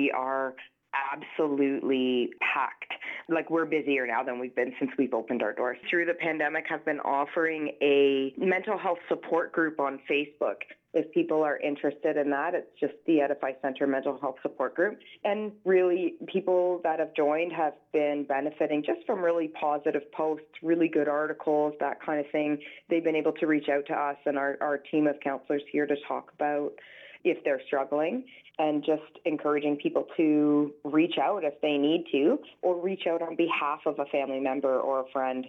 we are absolutely packed. Like, we're busier now than we've been since we've opened our doors. Through the pandemic, have been offering a mental health support group on Facebook. If people are interested in that, it's just the Edify Centre Mental Health Support Group. And really, people that have joined have been benefiting just from really positive posts, really good articles, that kind of thing. They've been able to reach out to us and our team of counsellors here to talk about if they're struggling, and just encouraging people to reach out if they need to, or reach out on behalf of a family member or a friend.